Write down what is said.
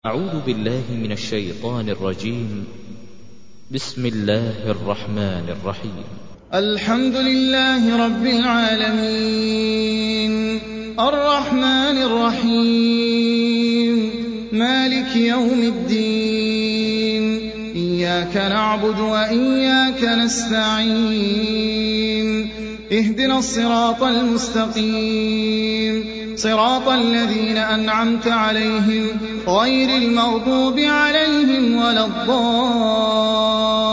أعوذ بالله من الشيطان الرجيم. بسم الله الرحمن الرحيم. الحمد لله رب العالمين الرحمن الرحيم مالك يوم الدين إياك نعبد وإياك نستعين اهدنا الصراط المستقيم صراط الذين أنعمت عليهم غير المغضوب عليهم ولا الضالين